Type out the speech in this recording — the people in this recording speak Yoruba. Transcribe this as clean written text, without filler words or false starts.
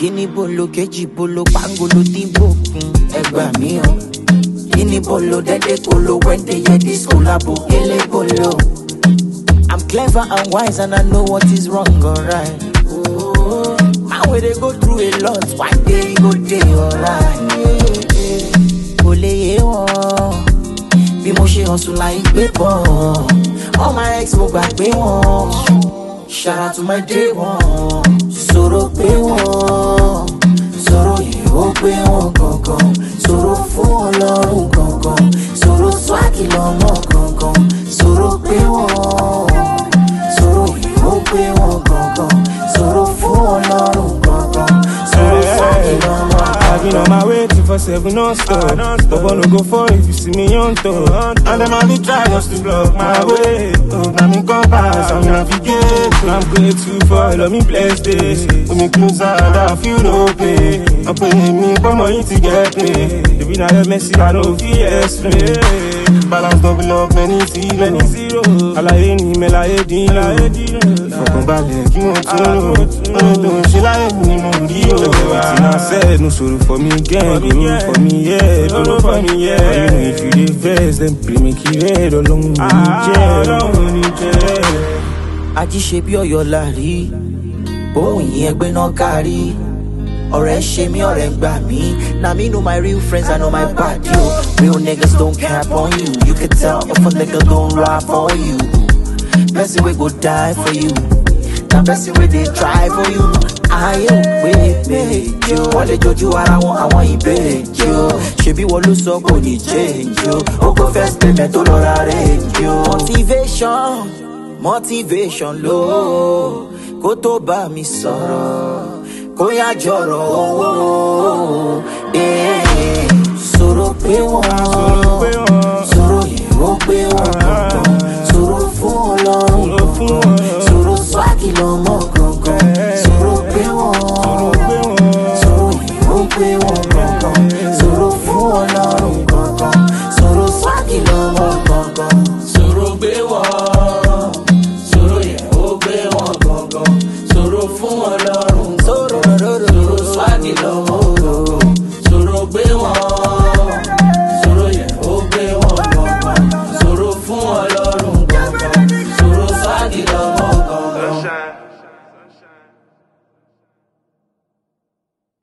Guinea bolo, keji bolo, pangolo, timbo, egba mi o. Guinea bolo, dede kolo, when they hear this collabo, ele bolo. I'm clever and wise and I know what is wrong, alright. Oh, man, where they go through a lot, one day go day, alright. Ole ye won, bí mo ṣe hustle like paper. All my ex mo gbàgbé wọn. Shout out to my day one. Sọ̀rọ̀ pé wọ́n, sọ̀rọ̀ yìí ó pé wọ́n gangan. Sọ̀rọ̀ fún Ọlọ́run gangan. Sọ̀rọ̀ swagi lọ́mọ gangan. Sọ̀rọ̀ pé wọ́n, sọ̀rọ̀ yìí ó pé wọ́n gangan. Sọ̀rọ̀ fún Ọlọ́run gangan. Sọ̀rọ̀ swagi lọ́mọ gangan. I've been on my way 247 non-stop. But wanna go for if you see me on top. And them all be try just to block my way. Oh, now me compass, I'm navigate. I'm grateful for all of me blessed days. When me closer, I feel no pain. I'm paying me for money to get paid. If you not messy, I don't feel explain. Balance double up many zero. Alaye ni melaye dino. Ìfọ̀kànbalẹ̀ kí wọ́n tún lò. Ọ̀rọ̀ tó ń ṣe láyé ni mo rí o. Everything I said, no sorrow for me again. Go roll for me, yeah. Go roll for me, yeah. But you know if you dey vex, then pray make it red. Ọlọ́run ní jẹ́. Ají ṣe bí Ọ̀yọ́ lárí, bóun yìí ẹgbẹ́ náà kárí. Ọ̀rẹ́ ṣe mí, ọ̀rẹ́ gbà mí. Now me know my real friends, I know my body. Real niggas don't cap on you. You can tell if a nigga don't ride for you. Person we go die for you. Now person we they try for you. I wait, you. Wọ́n lè jojú ara wọn, àwọn ìbejì o. Ṣebí wọ́n ló sọ kò ní change o. Ó kò first payment tó lọ́ra range o. Motivation ló kó tó bá mi sọ̀rọ̀. Kó yá jọ̀rọ̀ owó. Sọ̀rọ̀ pé wọ́n, sọ̀rọ̀ yìí ó pé wọ́n. Sọ̀rọ̀ fún Ọlọ́run, sọ̀rọ̀ swagi lọ́mọ.